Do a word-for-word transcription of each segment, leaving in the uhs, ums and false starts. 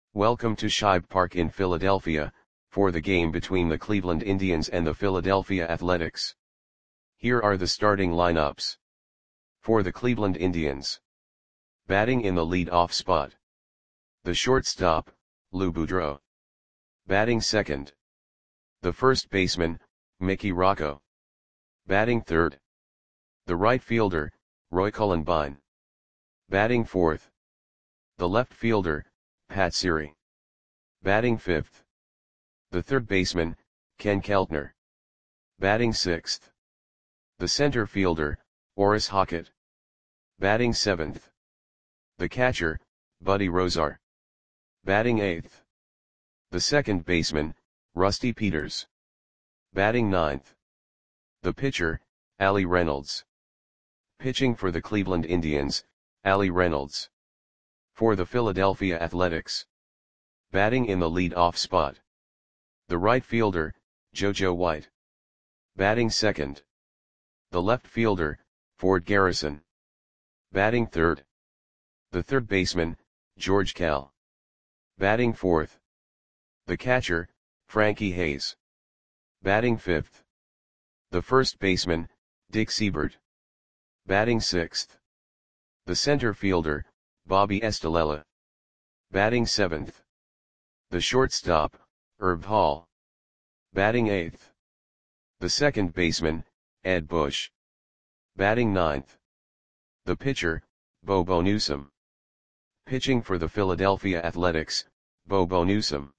Welcome to Shibe Park in Philadelphia, for the game between the Cleveland Indians and the Philadelphia Athletics. Here are the starting lineups. For the Cleveland Indians. Batting in the lead-off spot. The shortstop, Lou Boudreau. Batting second. The first baseman, Mickey Rocco. Batting third. The right fielder, Roy Cullenbine. Batting fourth. The left fielder, Pat Siri. Batting fifth. The third baseman, Ken Keltner. Batting sixth. The center fielder, Orris Hockett. Batting seventh. The catcher, Buddy Rozar. Batting eighth. The second baseman, Rusty Peters. Batting ninth. The pitcher, Allie Reynolds. Pitching for the Cleveland Indians, Allie Reynolds. For the Philadelphia Athletics. Batting in the lead-off spot. The right fielder, JoJo White. Batting second. The left fielder, Ford Garrison. Batting third. The third baseman, George Kell. Batting fourth. The catcher, Frankie Hayes. Batting fifth. The first baseman, Dick Seibert. Batting sixth. The center fielder, Bobby Estalella. Batting seventh. The shortstop, Herb Hall. Batting eighth. The second baseman, Ed Bush. Batting ninth. The pitcher, Bobo Newsom. Pitching for the Philadelphia Athletics, Bobo Newsom.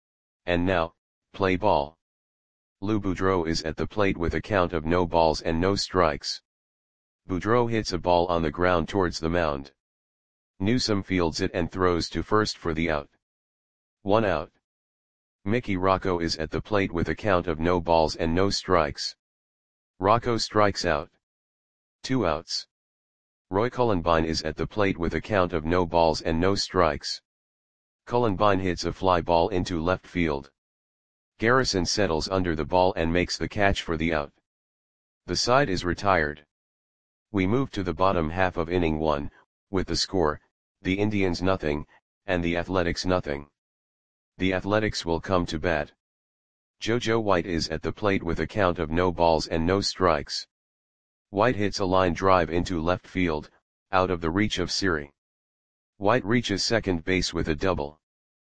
And now, play ball. Lou Boudreau is at the plate with a count of no balls and no strikes. Boudreau hits a ball on the ground towards the mound. Newsom fields it and throws to first for the out. One out. Mickey Rocco is at the plate with a count of no balls and no strikes. Rocco strikes out. Two outs. Roy Cullenbine is at the plate with a count of no balls and no strikes. Cullenbine hits a fly ball into left field. Garrison settles under the ball and makes the catch for the out. The side is retired. We move to the bottom half of inning one, with the score, the Indians nothing, and the Athletics nothing. The Athletics will come to bat. JoJo White is at the plate with a count of no balls and no strikes. White hits a line drive into left field, out of the reach of Siri. White reaches second base with a double.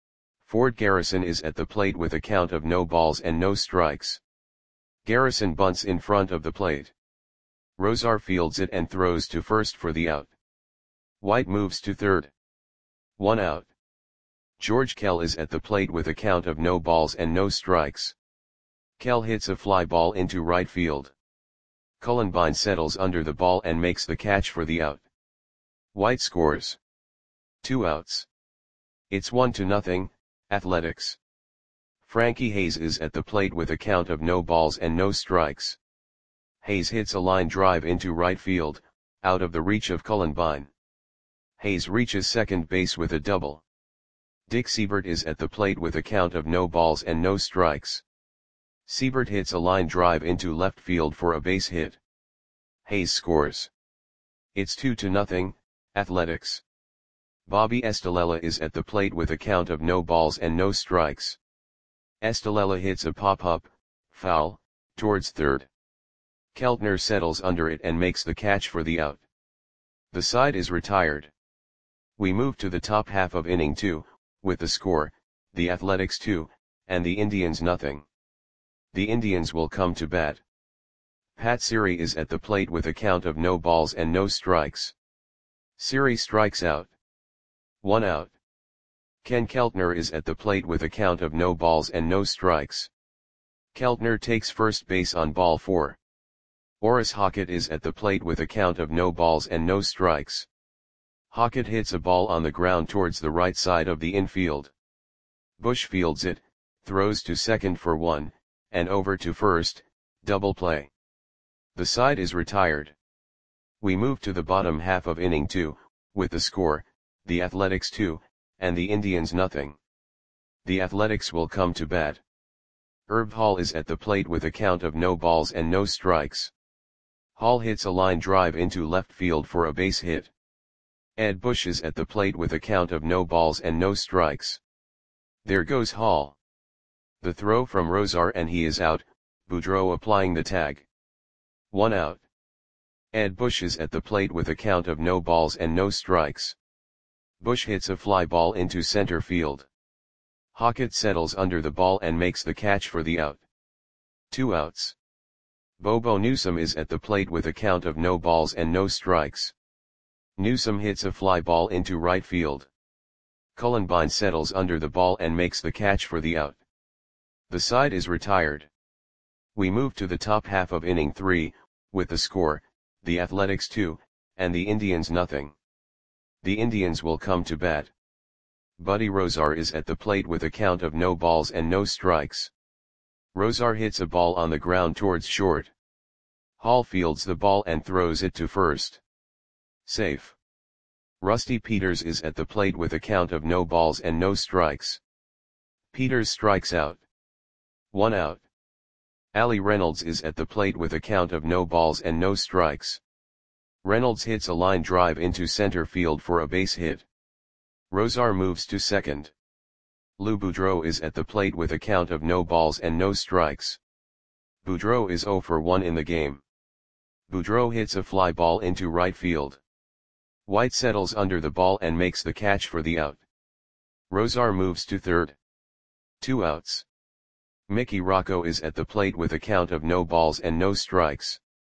Ford Garrison is at the plate with a count of no balls and no strikes. Garrison bunts in front of the plate. Rozar fields it and throws to first for the out. White moves to third. One out. George Kell is at the plate with a count of no balls and no strikes. Kell hits a fly ball into right field. Cullenbine settles under the ball and makes the catch for the out. White scores. Two outs. It's one to nothing, Athletics. Frankie Hayes is at the plate with a count of no balls and no strikes. Hayes hits a line drive into right field, out of the reach of Cullenbine. Hayes reaches second base with a double. Dick Seibert is at the plate with a count of no balls and no strikes. Seibert hits a line drive into left field for a base hit. Hayes scores. It's two to nothing, Athletics. Bobby Estalella is at the plate with a count of no balls and no strikes. Estalella hits a pop-up, foul, towards third. Keltner settles under it and makes the catch for the out. The side is retired. We move to the top half of inning two, with the score, the Athletics two, and the Indians nothing. The Indians will come to bat. Pat Siri is at the plate with a count of no balls and no strikes. Siri strikes out. One out. Ken Keltner is at the plate with a count of no balls and no strikes. Keltner takes first base on ball four. Orris Hockett is at the plate with a count of no balls and no strikes. Hockett hits a ball on the ground towards the right side of the infield. Bush fields it, throws to second for one, and over to first, double play. The side is retired. We move to the bottom half of inning two, with the score, the Athletics two, and the Indians nothing. The Athletics will come to bat. Herb Hall is at the plate with a count of no balls and no strikes. Hall hits a line drive into left field for a base hit. Ed Bush is at the plate with a count of no balls and no strikes. There goes Hall. The throw from Rosar and he is out, Boudreau applying the tag. One out. Ed Bush is at the plate with a count of no balls and no strikes. Bush hits a fly ball into center field. Hockett settles under the ball and makes the catch for the out. Two outs. Bobo Newsome is at the plate with a count of no balls and no strikes. Newsome hits a fly ball into right field. Cullenbine settles under the ball and makes the catch for the out. The side is retired. We move to the top half of inning three, with the score, the Athletics two, and the Indians nothing. The Indians will come to bat. Buddy Rosar is at the plate with a count of no balls and no strikes. Rosar hits a ball on the ground towards short. Hall fields the ball and throws it to first. Safe. Rusty Peters is at the plate with a count of no balls and no strikes. Peters strikes out. One out. Ali Reynolds is at the plate with a count of no balls and no strikes. Reynolds hits a line drive into center field for a base hit. Rosar moves to second. Lou Boudreau is at the plate with a count of no balls and no strikes. Boudreau is oh for one in the game. Boudreau hits a fly ball into right field. White settles under the ball and makes the catch for the out. Rosar moves to third. Two outs. Mickey Rocco is at the plate with a count of no balls and no strikes.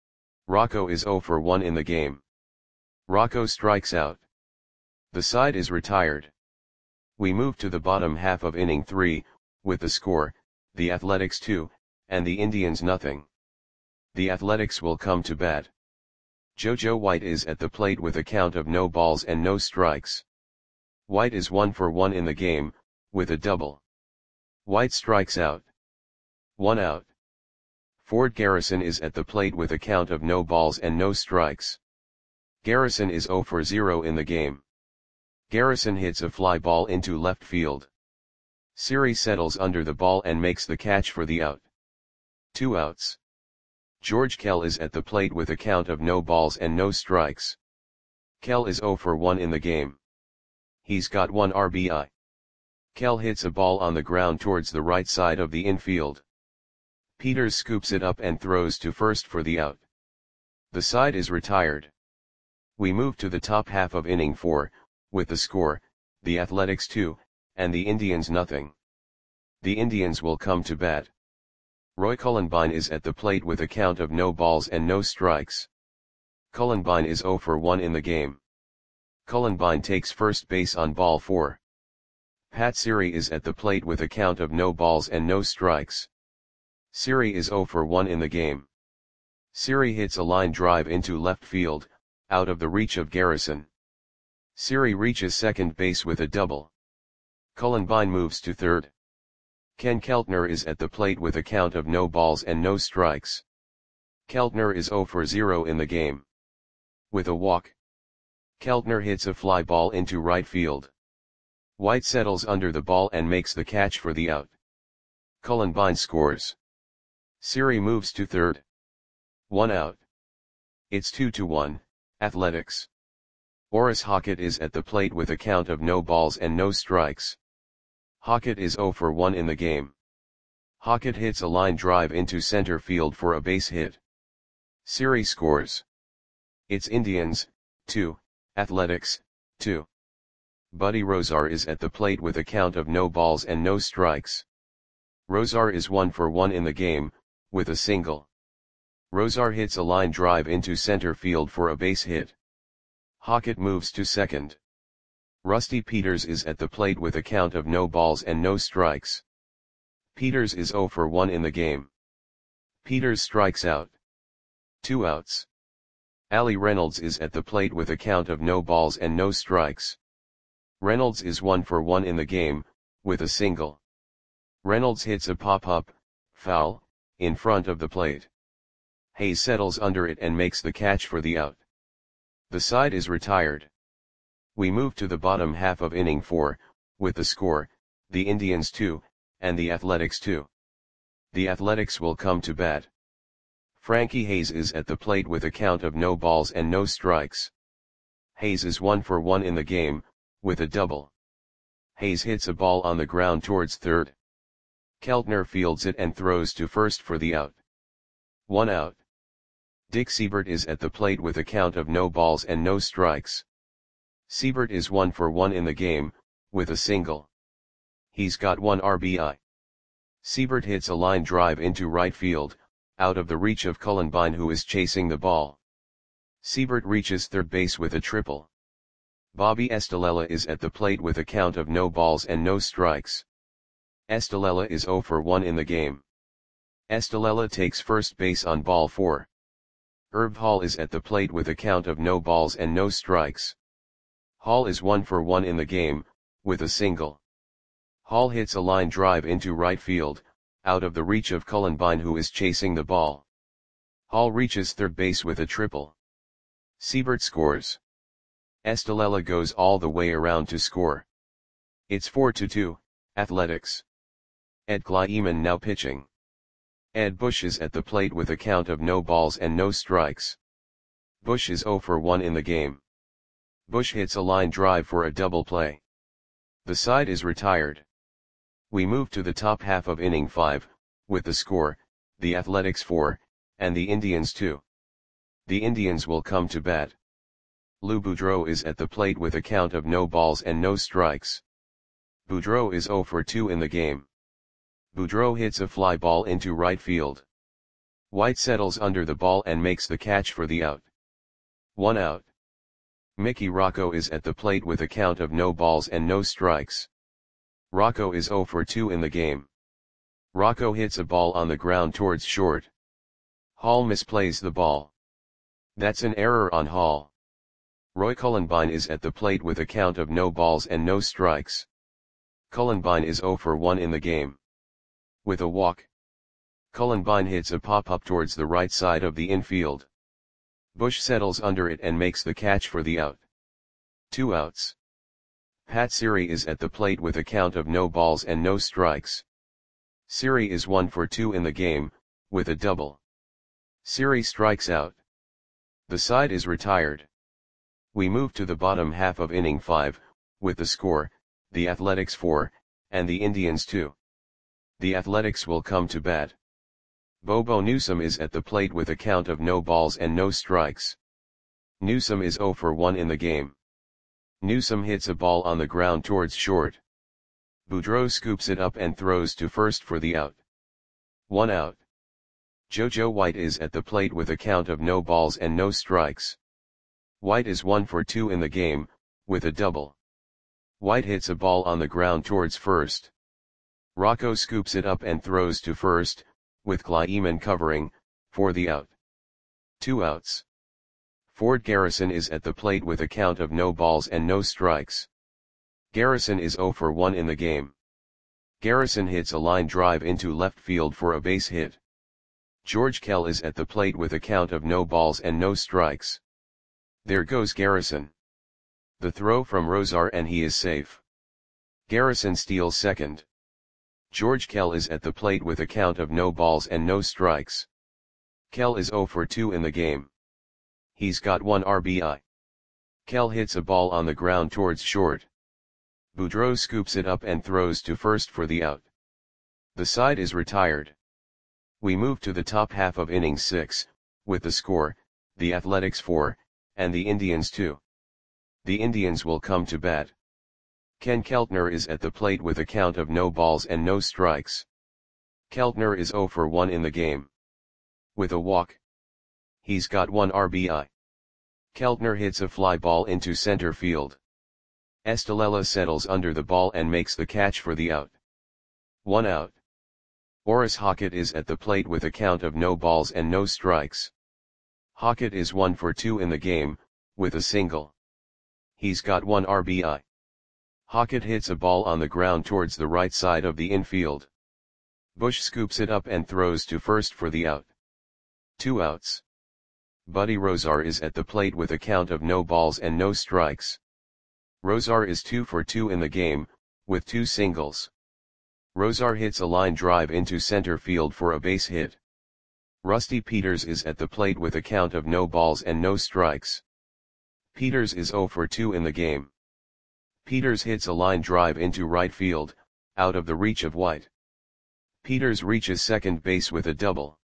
Rocco is oh for one in the game. Rocco strikes out. The side is retired. We move to the bottom half of inning three, with the score, the Athletics two, and the Indians nothing. The Athletics will come to bat. JoJo White is at the plate with a count of no balls and no strikes. White is one for one in the game, with a double. White strikes out. One out. Ford Garrison is at the plate with a count of no balls and no strikes. Garrison is oh for zero in the game. Garrison hits a fly ball into left field. Siri settles under the ball and makes the catch for the out. Two outs. George Kell is at the plate with a count of no balls and no strikes. Kell is oh for one in the game. He's got one R B I. Kell hits a ball on the ground towards the right side of the infield. Peters scoops it up and throws to first for the out. The side is retired. We move to the top half of inning four, with the score, the Athletics two, and the Indians nothing. The Indians will come to bat. Roy Cullenbine is at the plate with a count of no balls and no strikes. Cullenbine is oh for one in the game. Cullenbine takes first base on ball four. Pat Siri is at the plate with a count of no balls and no strikes. Siri is oh for one in the game. Siri hits a line drive into left field, out of the reach of Garrison. Siri reaches second base with a double. Cullenbine moves to third. Ken Keltner is at the plate with a count of no balls and no strikes. Keltner is oh for zero in the game. With a walk. Keltner hits a fly ball into right field. White settles under the ball and makes the catch for the out. Cullenbine scores. Siri moves to third. One out. It's two to one, Athletics. Orris Hockett is at the plate with a count of no balls and no strikes. Hockett is oh for one in the game. Hockett hits a line drive into center field for a base hit. Siri scores. It's Indians, two, Athletics, two. Buddy Rosar is at the plate with a count of no balls and no strikes. Rosar is one for one in the game, with a single. Rosar hits a line drive into center field for a base hit. Hockett moves to second. Rusty Peters is at the plate with a count of no balls and no strikes. Peters is oh for one in the game. Peters strikes out. Two outs. Ali Reynolds is at the plate with a count of no balls and no strikes. Reynolds is one for one in the game, with a single. Reynolds hits a pop-up, foul, in front of the plate. Hayes settles under it and makes the catch for the out. The side is retired. We move to the bottom half of inning four, with the score, the Indians two, and the Athletics two. The Athletics will come to bat. Frankie Hayes is at the plate with a count of no balls and no strikes. Hayes is one for one in the game, with a double. Hayes hits a ball on the ground towards third. Keltner fields it and throws to first for the out. One out. Dick Seibert is at the plate with a count of no balls and no strikes. Seibert is one for one in the game, with a single. He's got one R B I. Seibert hits a line drive into right field, out of the reach of Cullenbine, who is chasing the ball. Seibert reaches third base with a triple. Bobby Estalella is at the plate with a count of no balls and no strikes. Estalella is zero for one in the game. Estalella takes first base on ball four. Herb Hall is at the plate with a count of no balls and no strikes. Hall is one for one in the game, with a single. Hall hits a line drive into right field, out of the reach of Cullenbine, who is chasing the ball. Hall reaches third base with a triple. Seibert scores. Estalella goes all the way around to score. It's four to two, Athletics. Ed Kleiman now pitching. Ed Bush is at the plate with a count of no balls and no strikes. Bush is zero for one in the game. Bush hits a line drive for a double play. The side is retired. We move to the top half of inning five, with the score, the Athletics four, and the Indians two. The Indians will come to bat. Lou Boudreau is at the plate with a count of no balls and no strikes. Boudreau is zero for two in the game. Boudreau hits a fly ball into right field. White settles under the ball and makes the catch for the out. One out. Mickey Rocco is at the plate with a count of no balls and no strikes. Rocco is zero for two in the game. Rocco hits a ball on the ground towards short. Hall misplays the ball. That's an error on Hall. Roy Cullenbine is at the plate with a count of no balls and no strikes. Cullenbine is zero for one in the game. With a walk. Cullenbine hits a pop-up towards the right side of the infield. Bush settles under it and makes the catch for the out. Two outs. Pat Siri is at the plate with a count of no balls and no strikes. Siri is one for two in the game, with a double. Siri strikes out. The side is retired. We move to the bottom half of inning five, with the score, the Athletics four, and the Indians two. The Athletics will come to bat. Bobo Newsome is at the plate with a count of no balls and no strikes. Newsome is zero for one in the game. Newsome hits a ball on the ground towards short. Boudreau scoops it up and throws to first for the out. One out. JoJo White is at the plate with a count of no balls and no strikes. White is one for two in the game, with a double. White hits a ball on the ground towards first. Rocco scoops it up and throws to first, with Kleiman covering, for the out. Two outs. Ford Garrison is at the plate with a count of no balls and no strikes. Garrison is zero for one in the game. Garrison hits a line drive into left field for a base hit. George Kell is at the plate with a count of no balls and no strikes. There goes Garrison. The throw from Rosar and he is safe. Garrison steals second. George Kell is at the plate with a count of no balls and no strikes. Kell is zero for two in the game. He's got one R B I. Kell hits a ball on the ground towards short. Boudreau scoops it up and throws to first for the out. The side is retired. We move to the top half of inning six, with the score, the Athletics four, and the Indians two. The Indians will come to bat. Ken Keltner is at the plate with a count of no balls and no strikes. Keltner is zero for one in the game. With a walk. He's got one R B I. Keltner hits a fly ball into center field. Estalella settles under the ball and makes the catch for the out. One out. Orris Hockett is at the plate with a count of no balls and no strikes. Hockett is one for two in the game, with a single. He's got one R B I. Hockett hits a ball on the ground towards the right side of the infield. Bush scoops it up and throws to first for the out. Two outs. Buddy Rosar is at the plate with a count of no balls and no strikes. Rosar is two for two in the game, with two singles. Rosar hits a line drive into center field for a base hit. Rusty Peters is at the plate with a count of no balls and no strikes. Peters is zero for two in the game. Peters hits a line drive into right field, out of the reach of White. Peters reaches second base with a double.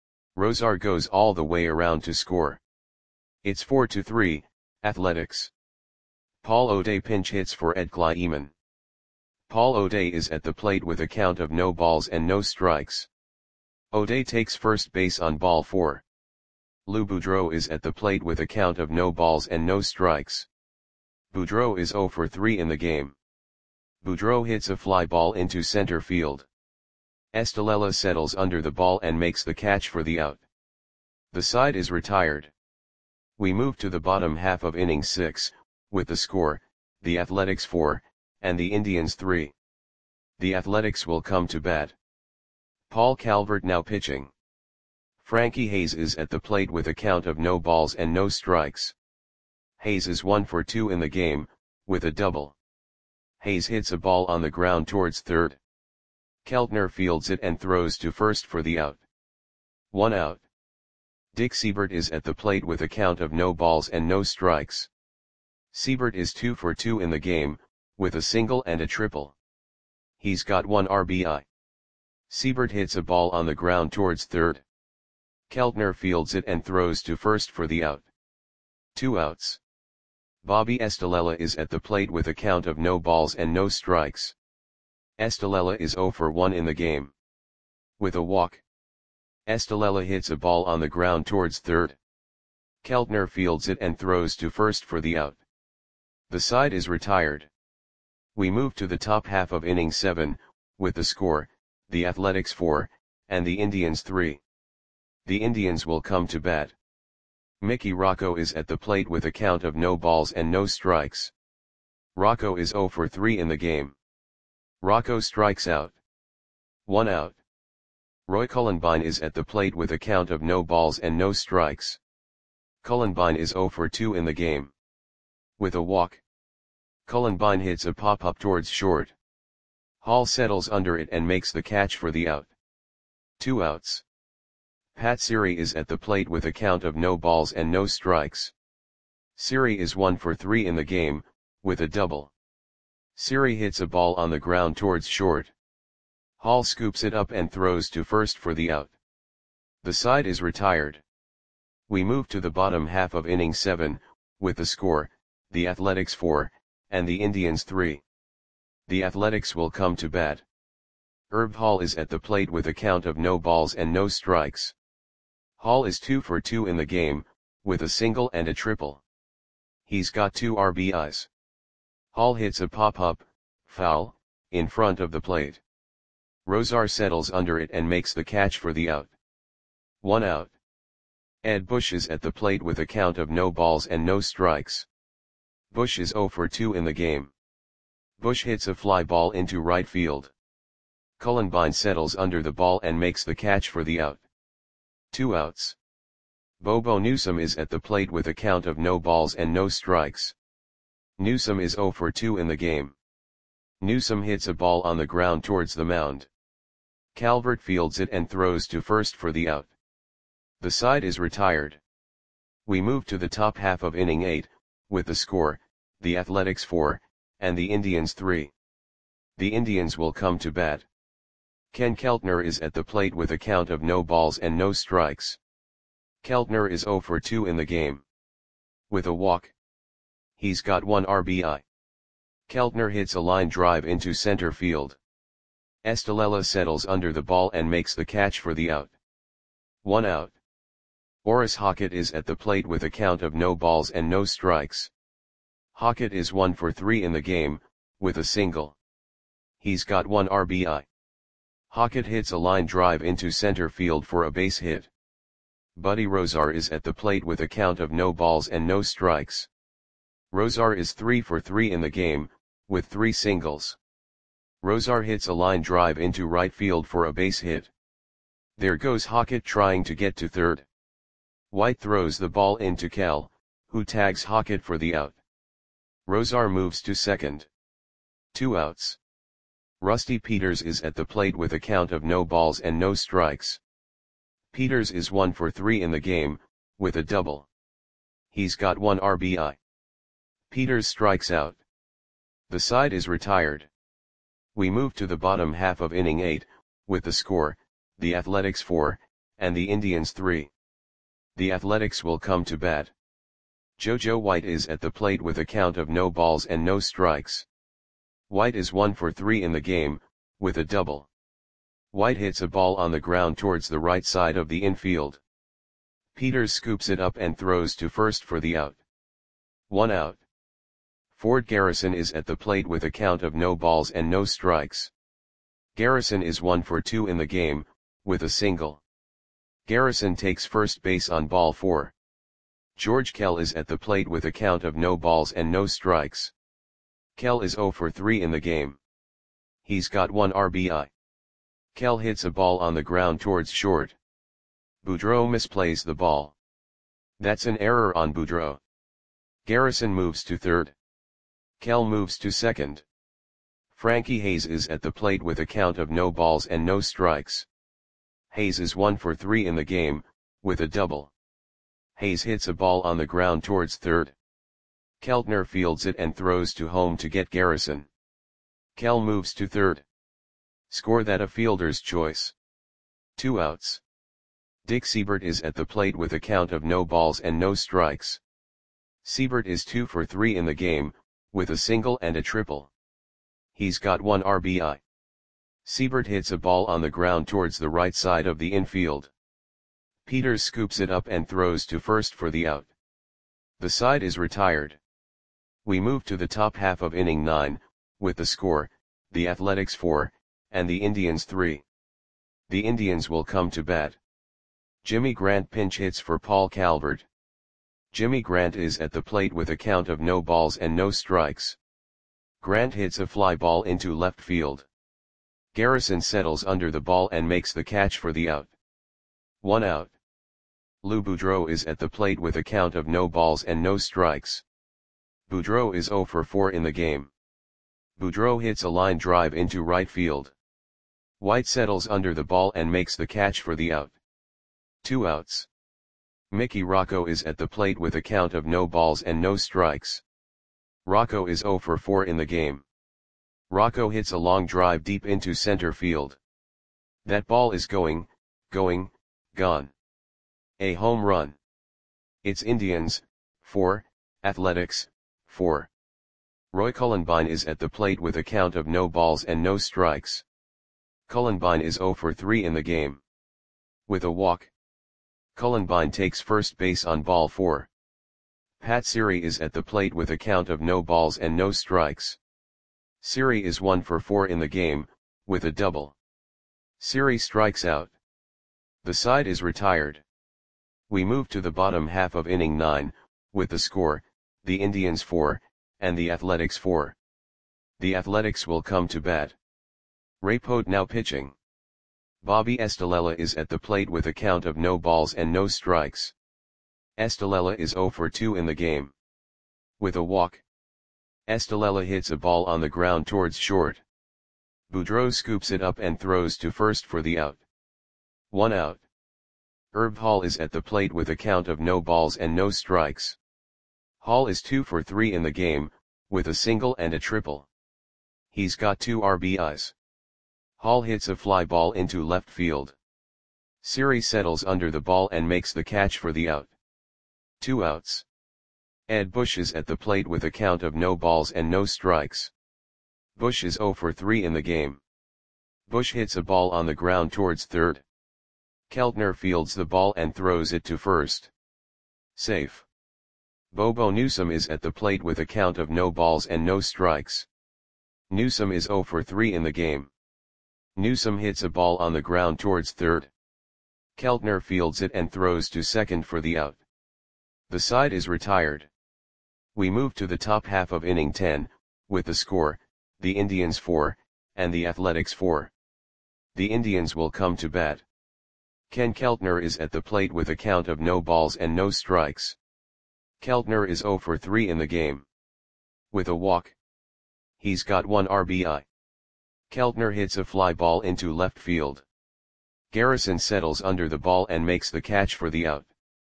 Rosar goes all the way around to score. It's four to three, Athletics. Paul O'Day pinch hits for Ed Kleiman. Paul O'Day is at the plate with a count of no balls and no strikes. O'Day takes first base on ball four. Lou Boudreau is at the plate with a count of no balls and no strikes. Boudreau is zero for three in the game. Boudreau hits a fly ball into center field. Estalella settles under the ball and makes the catch for the out. The side is retired. We move to the bottom half of inning six, with the score, the Athletics four, and the Indians three. The Athletics will come to bat. Paul Calvert now pitching. Frankie Hayes is at the plate with a count of no balls and no strikes. Hayes is one for two in the game, with a double. Hayes hits a ball on the ground towards third. Keltner fields it and throws to first for the out. One out. Dick Siebert is at the plate with a count of no balls and no strikes. Siebert is two for two in the game, with a single and a triple. He's got one R B I. Siebert hits a ball on the ground towards third. Keltner fields it and throws to first for the out. Two outs. Bobby Estalella is at the plate with a count of no balls and no strikes. Estalella is zero for one in the game. With a walk. Estalella hits a ball on the ground towards third. Keltner fields it and throws to first for the out. The side is retired. We move to the top half of inning seven, with the score, the Athletics four, and the Indians three. The Indians will come to bat. Mickey Rocco is at the plate with a count of no balls and no strikes. Rocco is zero for three in the game. Rocco strikes out. One out. Roy Cullenbine is at the plate with a count of no balls and no strikes. Cullenbine is zero for two in the game. With a walk. Cullenbine hits a pop-up towards short. Hall settles under it and makes the catch for the out. Two outs. Pat Siri is at the plate with a count of no balls and no strikes. Siri is one for three in the game, with a double. Siri hits a ball on the ground towards short. Hall scoops it up and throws to first for the out. The side is retired. We move to the bottom half of inning seven, with the score, the Athletics four, and the Indians three. The Athletics will come to bat. Herb Hall is at the plate with a count of no balls and no strikes. Hall is two for two in the game, with a single and a triple. He's got two R B Is. Hall hits a pop-up, foul, in front of the plate. Rosar settles under it and makes the catch for the out. One out. Ed Bush is at the plate with a count of no balls and no strikes. Bush is zero for two in the game. Bush hits a fly ball into right field. Cullenbine settles under the ball and makes the catch for the out. Two outs. Bobo Newsom is at the plate with a count of no balls and no strikes. Newsom is zero for two in the game. Newsom hits a ball on the ground towards the mound. Calvert fields it and throws to first for the out. The side is retired. We move to the top half of inning eight, with the score, the Athletics four, and the Indians three. The Indians will come to bat. Ken Keltner is at the plate with a count of no balls and no strikes. Keltner is zero for two in the game. With a walk. He's got one R B I. Keltner hits a line drive into center field. Estalella settles under the ball and makes the catch for the out. One out. Boris Hockett is at the plate with a count of no balls and no strikes. Hockett is one for three in the game, with a single. He's got one R B I. Hockett hits a line drive into center field for a base hit. Buddy Rosar is at the plate with a count of no balls and no strikes. Rosar is three for three in the game, with three singles. Rosar hits a line drive into right field for a base hit. There goes Hockett trying to get to third. White throws the ball into Cal, who tags Hockett for the out. Rosar moves to second. Two outs. Rusty Peters is at the plate with a count of no balls and no strikes. Peters is one for three in the game, with a double. He's got one R B I. Peters strikes out. The side is retired. We move to the bottom half of inning eight, with the score, the Athletics four, and the Indians three. The Athletics will come to bat. JoJo White is at the plate with a count of no balls and no strikes. White is one for three in the game, with a double. White hits a ball on the ground towards the right side of the infield. Peters scoops it up and throws to first for the out. One out. Ford Garrison is at the plate with a count of no balls and no strikes. Garrison is one for two in the game, with a single. Garrison takes first base on ball four. George Kell is at the plate with a count of no balls and no strikes. Kell is zero for three in the game. He's got one R B I. Kell hits a ball on the ground towards short. Boudreau misplays the ball. That's an error on Boudreau. Garrison moves to third. Kell moves to second. Frankie Hayes is at the plate with a count of no balls and no strikes. Hayes is one for three in the game, with a double. Hayes hits a ball on the ground towards third. Keltner fields it and throws to home to get Garrison. Kell moves to third. Score that a fielder's choice. Two outs. Dick Seibert is at the plate with a count of no balls and no strikes. Seibert is two for three in the game, with a single and a triple. He's got one R B I. Seibert hits a ball on the ground towards the right side of the infield. Peters scoops it up and throws to first for the out. The side is retired. We move to the top half of inning nine, with the score, the Athletics four, and the Indians three. The Indians will come to bat. Jimmy Grant pinch hits for Paul Calvert. Jimmy Grant is at the plate with a count of no balls and no strikes. Grant hits a fly ball into left field. Garrison settles under the ball and makes the catch for the out. One out. Lou Boudreau is at the plate with a count of no balls and no strikes. Boudreau is zero for four in the game. Boudreau hits a line drive into right field. White settles under the ball and makes the catch for the out. Two outs. Mickey Rocco is at the plate with a count of no balls and no strikes. Rocco is zero for four in the game. Rocco hits a long drive deep into center field. That ball is going, going, gone. A home run. It's Indians, four, Athletics, four. Roy Cullenbine is at the plate with a count of no balls and no strikes. Cullenbine is zero for three in the game. With a walk. Cullenbine takes first base on ball four. Pat Siri is at the plate with a count of no balls and no strikes. Siri is one for four in the game, with a double. Siri strikes out. The side is retired. We move to the bottom half of inning nine, with the score, the Indians four, and the Athletics four. The Athletics will come to bat. Ray Pote now pitching. Bobby Estalella is at the plate with a count of no balls and no strikes. Estalella is zero for two in the game. With a walk. Estalella hits a ball on the ground towards short. Boudreau scoops it up and throws to first for the out. One out. Herb Hall is at the plate with a count of no balls and no strikes. Hall is two for three in the game, with a single and a triple. He's got two R B Is. Hall hits a fly ball into left field. Siri settles under the ball and makes the catch for the out. Two outs. Ed Bush is at the plate with a count of no balls and no strikes. Bush is zero for three in the game. Bush hits a ball on the ground towards third. Keltner fields the ball and throws it to first. Safe. Bobo Newsom is at the plate with a count of no balls and no strikes. Newsom is zero for three in the game. Newsom hits a ball on the ground towards third. Keltner fields it and throws to second for the out. The side is retired. We move to the top half of inning ten, with the score, the Indians four, and the Athletics four. The Indians will come to bat. Ken Keltner is at the plate with a count of no balls and no strikes. Keltner is zero for three in the game. With a walk. He's got one R B I. Keltner hits a fly ball into left field. Garrison settles under the ball and makes the catch for the out.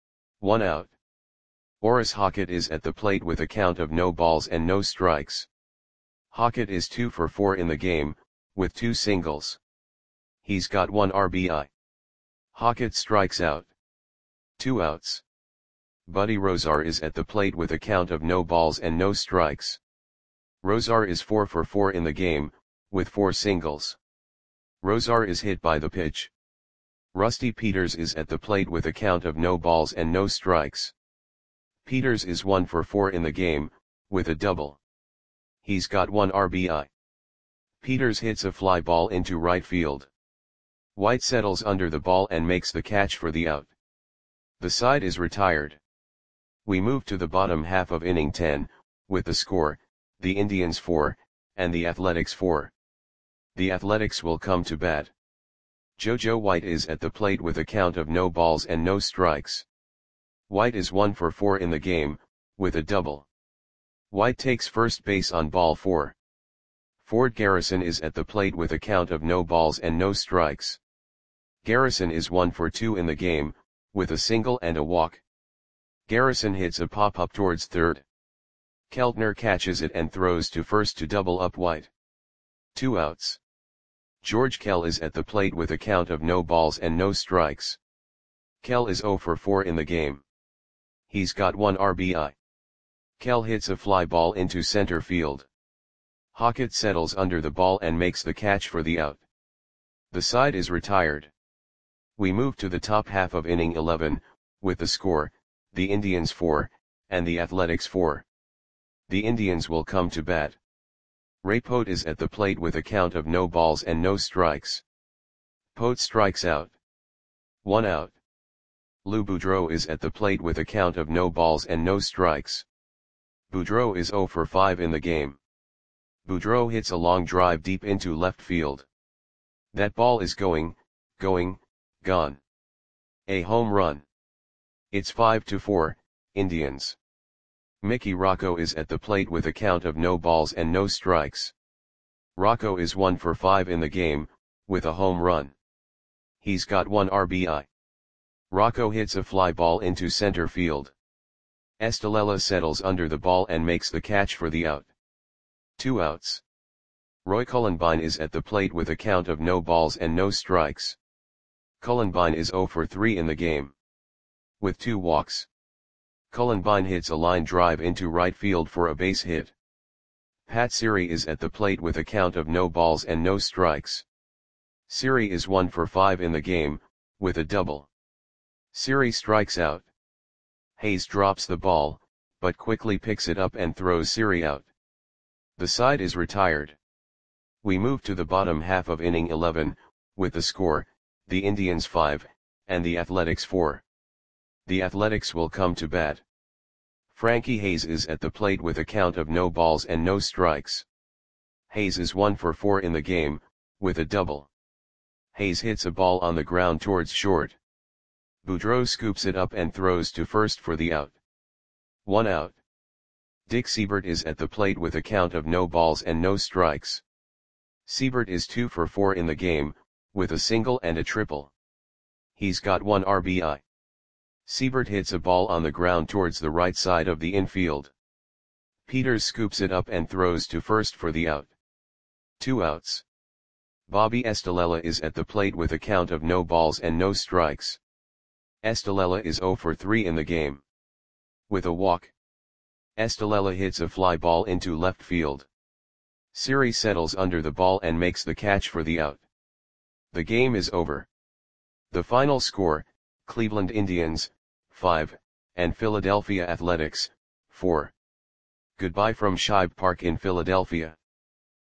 One out. Orris Hockett is at the plate with a count of no balls and no strikes. Hockett is two for four in the game, with two singles. He's got one R B I. Hockett strikes out. Two outs. Buddy Rosar is at the plate with a count of no balls and no strikes. Rosar is four for four in the game, with four singles. Rosar is hit by the pitch. Rusty Peters is at the plate with a count of no balls and no strikes. Peters is one for four in the game, with a double. He's got one R B I. Peters hits a fly ball into right field. White settles under the ball and makes the catch for the out. The side is retired. We move to the bottom half of inning ten, with the score, the Indians four, and the Athletics four. The Athletics will come to bat. JoJo White is at the plate with a count of no balls and no strikes. White is one for four in the game, with a double. White takes first base on ball four. Ford Garrison is at the plate with a count of no balls and no strikes. Garrison is one for two in the game, with a single and a walk. Garrison hits a pop-up towards third. Keltner catches it and throws to first to double up White. Two outs. George Kell is at the plate with a count of no balls and no strikes. Kell is zero for four in the game. He's got one R B I. Kell hits a fly ball into center field. Hockett settles under the ball and makes the catch for the out. The side is retired. We move to the top half of inning eleven, with the score, the Indians four, and the Athletics four. The Indians will come to bat. Ray Pote is at the plate with a count of no balls and no strikes. Pote strikes out. One out. Lou Boudreau is at the plate with a count of no balls and no strikes. Boudreau is zero for five in the game. Boudreau hits a long drive deep into left field. That ball is going, going, gone. A home run. It's five to four, Indians. Mickey Rocco is at the plate with a count of no balls and no strikes. Rocco is one for five in the game, with a home run. He's got one R B I. Rocco hits a fly ball into center field. Estalella settles under the ball and makes the catch for the out. Two outs. Roy Cullenbine is at the plate with a count of no balls and no strikes. Cullenbine is zero for three in the game. With two walks. Cullenbine hits a line drive into right field for a base hit. Pat Siri is at the plate with a count of no balls and no strikes. Siri is one for five in the game, with a double. Siri strikes out. Hayes drops the ball, but quickly picks it up and throws Siri out. The side is retired. We move to the bottom half of inning eleven, with the score, the Indians five, and the Athletics four. The Athletics will come to bat. Frankie Hayes is at the plate with a count of no balls and no strikes. Hayes is one for four in the game, with a double. Hayes hits a ball on the ground towards short. Boudreau scoops it up and throws to first for the out. One out. Dick Siebert is at the plate with a count of no balls and no strikes. Siebert is two for four in the game, with a single and a triple. He's got one R B I. Siebert hits a ball on the ground towards the right side of the infield. Peters scoops it up and throws to first for the out. Two outs. Bobby Estalella is at the plate with a count of no balls and no strikes. Estalella is zero for three in the game. With a walk. Estalella hits a fly ball into left field. Siri settles under the ball and makes the catch for the out. The game is over. The final score, Cleveland Indians, five, and Philadelphia Athletics, four. Goodbye from Shibe Park in Philadelphia.